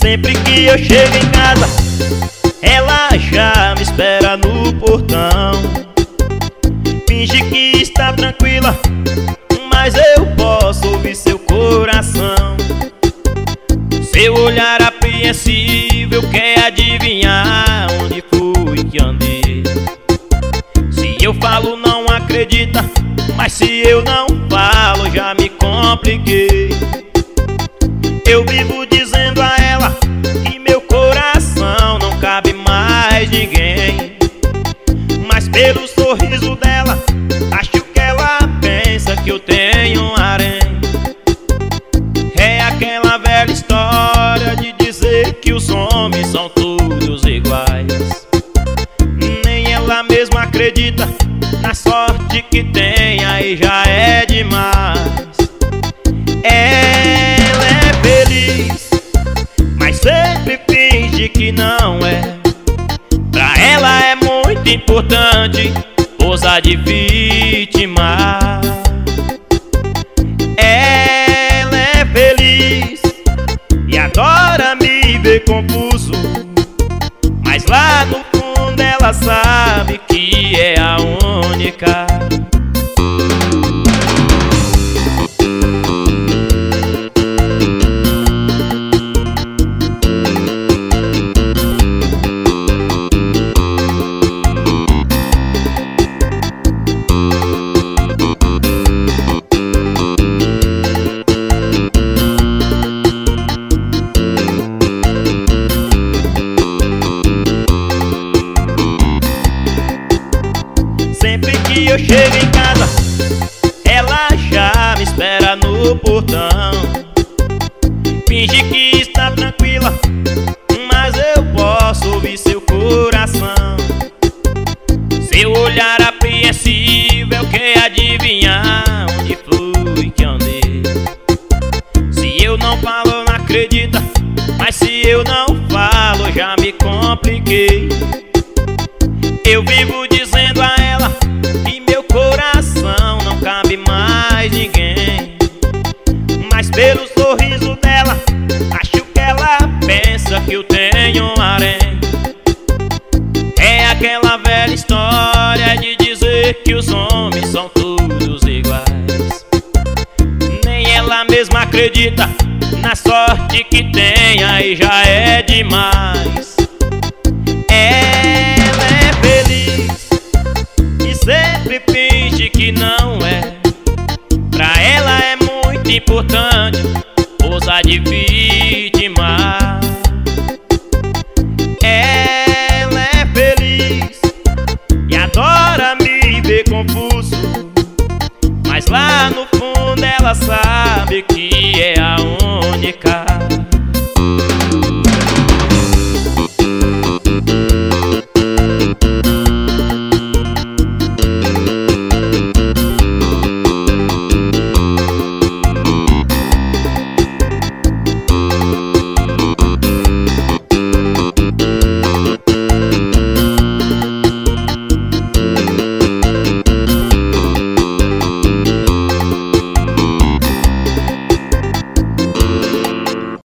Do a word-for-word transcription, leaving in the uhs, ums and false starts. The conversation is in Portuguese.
Sempre que eu chego em casa, ela já me espera no portão. Finge que está tranquila, mas eu posso ouvir seu coração. Seu olhar apreensível quer adivinhar onde fui que andei. Se eu falo não acredita, mas se eu não falo já me compliquei. Eu vivo dizendo a ela que meu coração não cabe mais ninguém, mas pelo sorriso dela acho que ela pensa que eu tenho um harém. É aquela velha história de dizer que os homens são todos iguais. Nem ela mesma acredita na sorte que tem, aí já é demais. Ela é feliz, mas sempre finge que não é. Pra ela é muito importante posar de vítima. Ela é feliz e adora me ver confuso, mas lá no fundo ela sabe que é a única. Sempre que eu chego em casa, ela já me espera no portão. Finge que está tranquila, mas eu posso ouvir seu coração. Seu olhar apreensível quer adivinhar onde fui que andei. Se eu não falo não acredita, mas se eu não falo já me compliquei. Eu vivo dizendo a ela que meu coração não cabe mais ninguém, mas pelo sorriso dela acho que ela pensa que eu tenho um harém. É aquela velha história de dizer que os homens são todos iguais. Nem ela mesma acredita na sorte que tem, aí já é demais. Ela é feliz e sempre finge que não é. Pra ela é muito importante posar de vítima.